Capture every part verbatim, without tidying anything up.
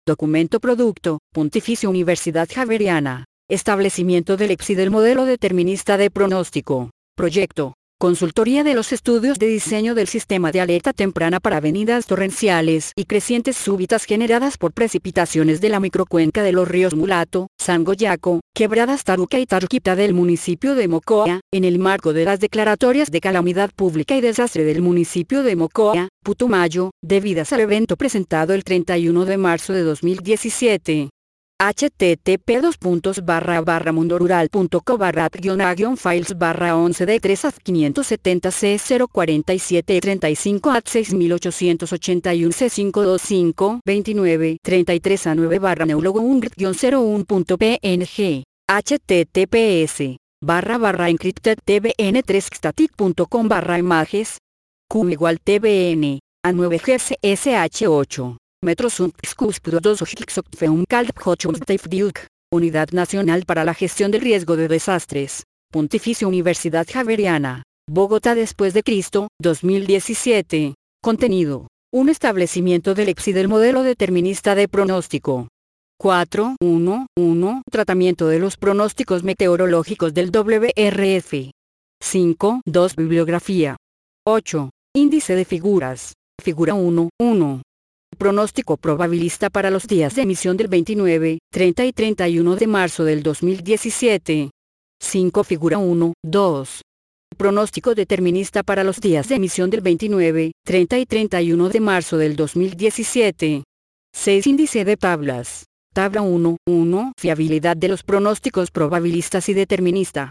Documento Producto, Pontificia Universidad Javeriana. Establecimiento del E P S y del modelo determinista de pronóstico. Proyecto. Consultoría de los estudios de diseño del sistema de alerta temprana para avenidas torrenciales y crecientes súbitas generadas por precipitaciones de la microcuenca de los ríos Mulato, Sangoyaco, Quebradas Taruca y Taruquita del municipio de Mocoa, en el marco de las declaratorias de calamidad pública y desastre del municipio de Mocoa, Putumayo, debidas al evento presentado el treinta y uno de marzo de dos mil diecisiete. http dos puntos barra barra mundorural.co barra guión a guión files barra once de tres a quinientos setenta c cero cuarenta y siete treinta y cinco a seis mil ochocientos ochenta y uno c quinientos veinticinco veintinueve treinta y tres a nueve barra neulogo ungrt guión cero uno punto png https barra barra encrypted tvn tres static punto com barra images q igual tvn a nueve g c s h ocho Metros dos Unidad Nacional para la Gestión del Riesgo de Desastres. Pontificia Universidad Javeriana. Bogotá después de Cristo, dos mil diecisiete. Contenido. Un establecimiento del E P S y del modelo determinista de pronóstico. cuatro punto uno punto uno Tratamiento de los pronósticos meteorológicos del W R F. cinco punto dos Bibliografía. ocho. Índice de figuras. Figura uno punto uno. Pronóstico probabilista para los días de emisión del veintinueve, treinta y treinta y uno de marzo del dos mil diecisiete. cinco Figura uno, dos. Pronóstico determinista para los días de emisión del veintinueve, treinta y treinta y uno de marzo del dos mil diecisiete. seis Índice de tablas. Tabla uno, uno Fiabilidad de los pronósticos probabilistas y determinista.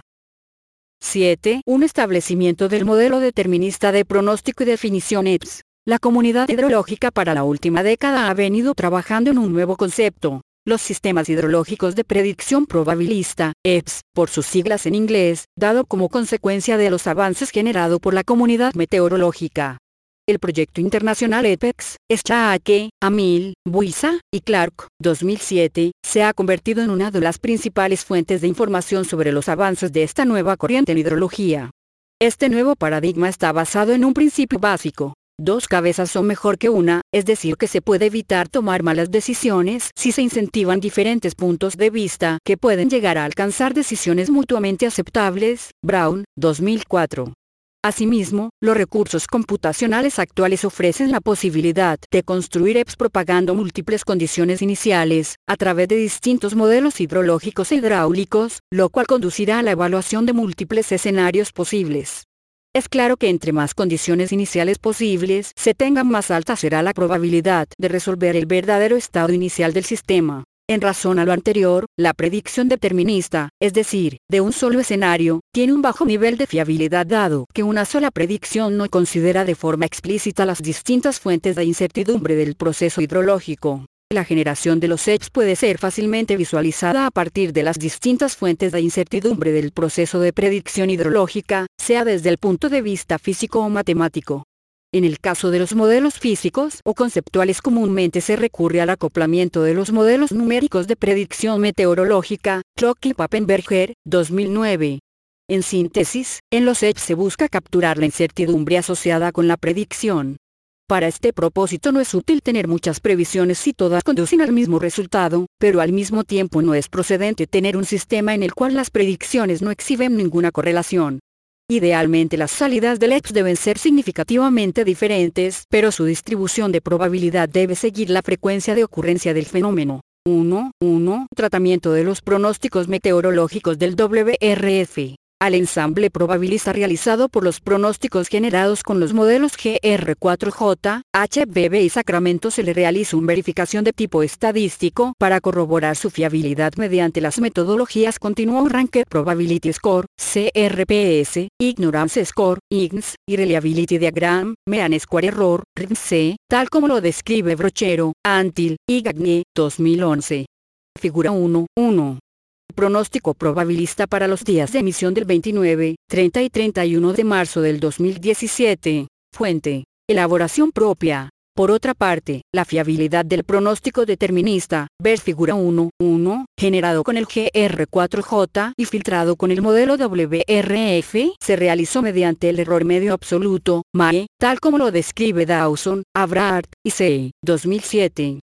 siete Un establecimiento del modelo determinista de pronóstico y definición E P S. La comunidad hidrológica para la última década ha venido trabajando en un nuevo concepto, los sistemas hidrológicos de predicción probabilista, E P S, por sus siglas en inglés, dado como consecuencia de los avances generados por la comunidad meteorológica. El proyecto internacional E P E X, Schaake, Amil, Buisa, y Clark, dos mil siete, se ha convertido en una de las principales fuentes de información sobre los avances de esta nueva corriente en hidrología. Este nuevo paradigma está basado en un principio básico. Dos cabezas son mejor que una, es decir que se puede evitar tomar malas decisiones si se incentivan diferentes puntos de vista que pueden llegar a alcanzar decisiones mutuamente aceptables. Brown, dos mil cuatro. Asimismo, los recursos computacionales actuales ofrecen la posibilidad de construir E P S propagando múltiples condiciones iniciales, a través de distintos modelos hidrológicos e hidráulicos, lo cual conducirá a la evaluación de múltiples escenarios posibles. Es claro que entre más condiciones iniciales posibles se tengan, más alta será la probabilidad de resolver el verdadero estado inicial del sistema. En razón a lo anterior, la predicción determinista, es decir, de un solo escenario, tiene un bajo nivel de fiabilidad dado que una sola predicción no considera de forma explícita las distintas fuentes de incertidumbre del proceso hidrológico. La generación de los E P S puede ser fácilmente visualizada a partir de las distintas fuentes de incertidumbre del proceso de predicción hidrológica, sea desde el punto de vista físico o matemático. En el caso de los modelos físicos o conceptuales comúnmente se recurre al acoplamiento de los modelos numéricos de predicción meteorológica, Clock y Papenberger, dos mil nueve. En síntesis, en los E P S se busca capturar la incertidumbre asociada con la predicción. Para este propósito no es útil tener muchas previsiones si todas conducen al mismo resultado, pero al mismo tiempo no es procedente tener un sistema en el cual las predicciones no exhiben ninguna correlación. Idealmente las salidas del E P S deben ser significativamente diferentes, pero su distribución de probabilidad debe seguir la frecuencia de ocurrencia del fenómeno. uno. uno. Tratamiento de los pronósticos meteorológicos del W R F. Al ensamble probabilista realizado por los pronósticos generados con los modelos G R cuatro J, H B B y Sacramento se le realiza una verificación de tipo estadístico para corroborar su fiabilidad mediante las metodologías Continuous Ranked Probability Score, C R P S, Ignorance Score, I G N S, y Reliability Diagram, Mean Square Error, R M C, tal como lo describe Brochero, Antil, y Gagne, dos mil once. Figura uno, uno. Pronóstico probabilista para los días de emisión del veintinueve, treinta y treinta y uno de marzo del dos mil diecisiete. Fuente. Elaboración propia. Por otra parte, la fiabilidad del pronóstico determinista, ver figura uno, uno, generado con el G R cuatro J y filtrado con el modelo W R F, se realizó mediante el error medio absoluto, M A E, tal como lo describe Dawson, Abrahart, y C. dos mil siete.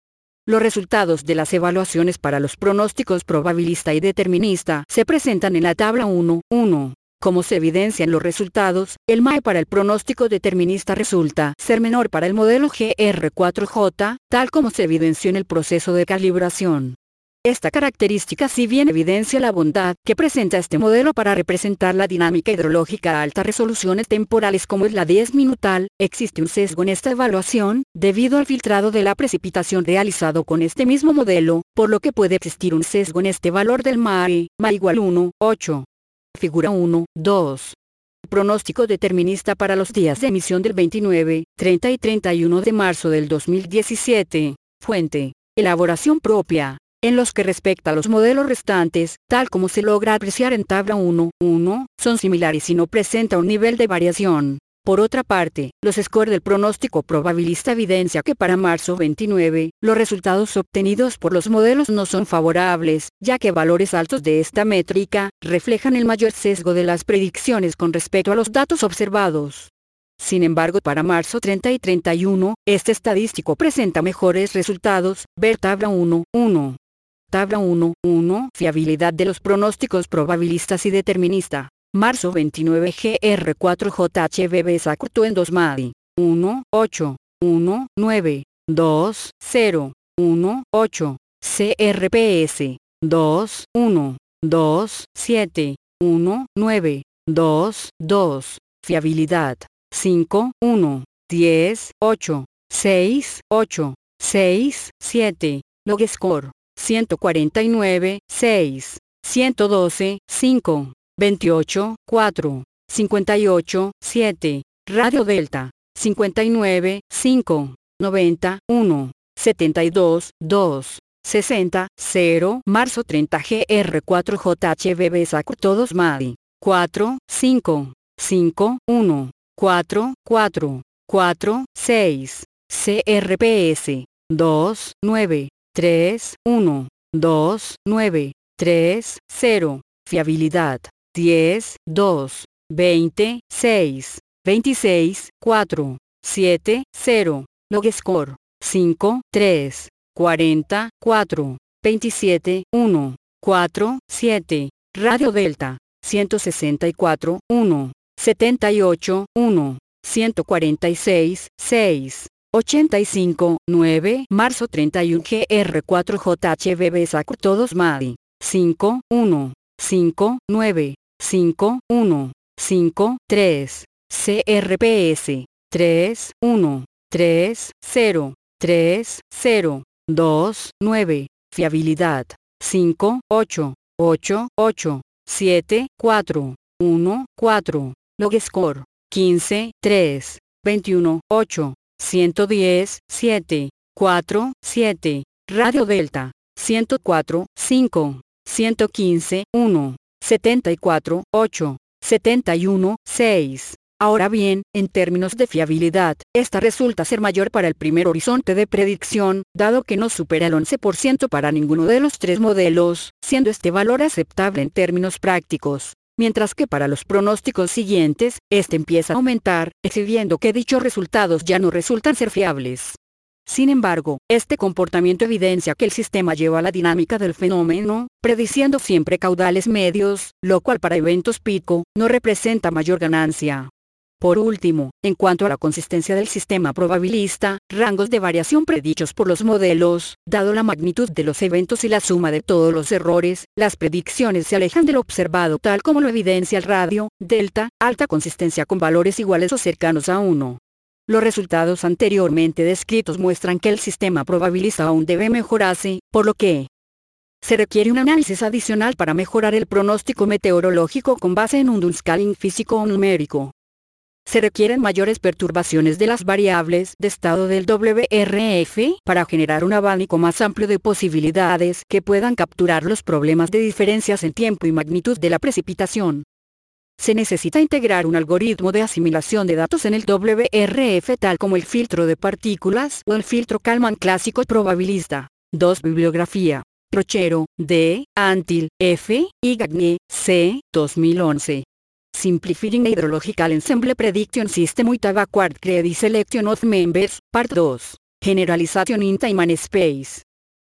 Los resultados de las evaluaciones para los pronósticos probabilista y determinista se presentan en la tabla uno punto uno. Como se evidencia en los resultados, el M A E para el pronóstico determinista resulta ser menor para el modelo G R cuatro J, tal como se evidenció en el proceso de calibración. Esta característica si bien evidencia la bondad que presenta este modelo para representar la dinámica hidrológica a altas resoluciones temporales como es la diez minutal, existe un sesgo en esta evaluación, debido al filtrado de la precipitación realizado con este mismo modelo, por lo que puede existir un sesgo en este valor del M A E, M A E igual uno, ocho. Figura uno, dos. Pronóstico determinista para los días de emisión del veintinueve, treinta y treinta y uno de marzo del dos mil diecisiete. Fuente: elaboración propia. En los que respecta a los modelos restantes, tal como se logra apreciar en tabla uno punto uno, son similares y no presenta un nivel de variación. Por otra parte, los scores del pronóstico probabilista evidencia que para marzo veintinueve, los resultados obtenidos por los modelos no son favorables, ya que valores altos de esta métrica reflejan el mayor sesgo de las predicciones con respecto a los datos observados. Sin embargo, para marzo treinta y treinta y uno, este estadístico presenta mejores resultados, ver tabla uno punto uno. Tabla uno punto uno. Fiabilidad de los pronósticos probabilistas y determinista. Marzo veintinueve G R cuatro J H B B Sacurto en dos M A D I. uno, ocho, uno, nueve, dos, cero, uno, ocho. C R P S. dos, uno, dos, siete, uno, nueve, dos, dos. Fiabilidad. cinco, uno, diez, ocho, seis, ocho, seis, siete. Log score. ciento cuarenta y nueve, seis, ciento doce, cinco, veintiocho, cuatro, cincuenta y ocho, siete, radio delta, cincuenta y nueve, cinco, noventa, uno, setenta y dos, dos, sesenta, cero, marzo treinta G R cuatro J H B B Sacur todos M A D I, cuatro, cinco, cinco, uno, cuatro, cuatro, cuatro, seis, C R P S, dos, nueve, tres, uno, dos, nueve, tres, cero, fiabilidad, diez, dos, veinte, seis, veintiséis, cuatro, siete, cero, log score, cinco, tres, cuarenta, cuatro, veintisiete, uno, cuatro, siete, radio delta, ciento sesenta y cuatro, uno, setenta y ocho, uno, ciento cuarenta y seis, seis. ochenta y cinco, nueve, marzo treinta y uno G R cuatro J H B B Sacur todos M A D I, cinco, uno, cinco, nueve, cinco, uno, cinco, tres, C R P S, tres, uno, tres, cero, tres, cero, dos, nueve, fiabilidad, cinco, ocho, ocho, ocho, siete, cuatro, uno, cuatro, log score, quince, tres, veintiuno, ocho. ciento diez, siete, cuatro, siete, radio delta, ciento cuatro, cinco, ciento quince, uno, setenta y cuatro, ocho, setenta y uno, seis. Ahora bien, en términos de fiabilidad, esta resulta ser mayor para el primer horizonte de predicción, dado que no supera el once por ciento para ninguno de los tres modelos, siendo este valor aceptable en términos prácticos. Mientras que para los pronósticos siguientes, este empieza a aumentar, exhibiendo que dichos resultados ya no resultan ser fiables. Sin embargo, este comportamiento evidencia que el sistema lleva la dinámica del fenómeno, prediciendo siempre caudales medios, lo cual para eventos pico, no representa mayor ganancia. Por último, en cuanto a la consistencia del sistema probabilista, rangos de variación predichos por los modelos, dado la magnitud de los eventos y la suma de todos los errores, las predicciones se alejan de lo observado tal como lo evidencia el radio, delta, alta consistencia con valores iguales o cercanos a uno. Los resultados anteriormente descritos muestran que el sistema probabilista aún debe mejorarse, por lo que se requiere un análisis adicional para mejorar el pronóstico meteorológico con base en un downscaling físico o numérico. Se requieren mayores perturbaciones de las variables de estado del W R F para generar un abanico más amplio de posibilidades que puedan capturar los problemas de diferencias en tiempo y magnitud de la precipitación. Se necesita integrar un algoritmo de asimilación de datos en el W R F tal como el filtro de partículas o el filtro Kalman clásico probabilista. dos Bibliografía. Rochero, D. Antil, F. y Gagné, C. dos mil once. Simplifying Hydrological Ensemble Prediction System with a Backward Credit Selection of Members, Part dos. Generalization in Time and Space.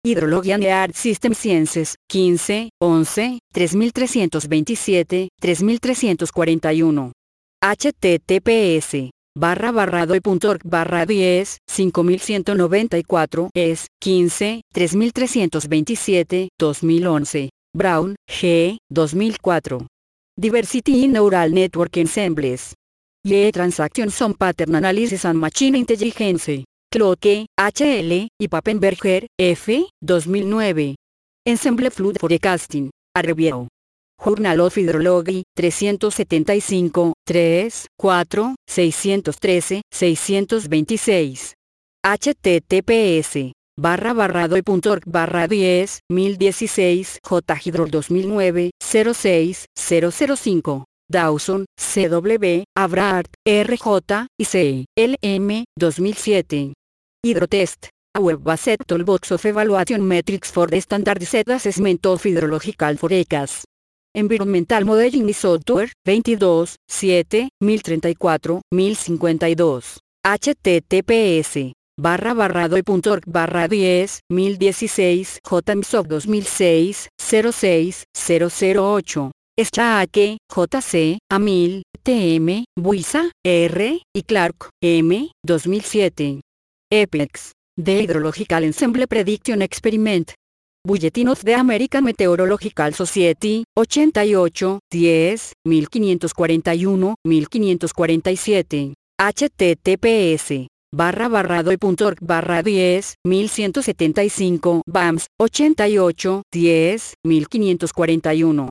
Hydrologian Earth System Sciences, quince, once, tres mil trescientos veintisiete, tres mil trescientos cuarenta y uno. https barra barra doi.org barra diez, cinco mil ciento noventa y cuatro es, quince, tres mil trescientos veintisiete, dos mil once. Brown, G., dos mil cuatro. Diversity in Neural Network Ensembles. Lee Transactions on Pattern Analysis and Machine Intelligence. Cloke, H L, y Papenberger, F., dos mil nueve. Ensemble Flood Forecasting, a Review. Journal of Hydrology, trescientos setenta y cinco, tres, cuatro, seiscientos trece, seiscientos veintiséis. https barra barra doi.org barra diez, mil dieciséis, J. Hydrol dos mil nueve, cero seis, cero cero cinco. Dawson, C W, Abrahart, R J, y C. L M, dos mil siete. Hydrotest, a web-based toolbox of evaluation metrics for the standardized assessment of hydrological forecasts. Environmental Modeling Software, veintidós, siete, mil treinta y cuatro, mil cincuenta y dos. https barra barra doi.org barra diez, mil dieciséis, J M S O C dos mil seis, cero seis, cero cero ocho. Schake, J C, A mil, T M, Buisa, R, y Clark, M, dos mil siete. EPEX, The Hydrological Ensemble Prediction Experiment. Bulletin of the American Meteorological Society, ochenta y ocho, diez, mil quinientos cuarenta y uno, mil quinientos cuarenta y siete. https barra barra doi.org barra diez, mil ciento setenta y cinco, B A M S, ochenta y ocho, diez, mil quinientos cuarenta y uno.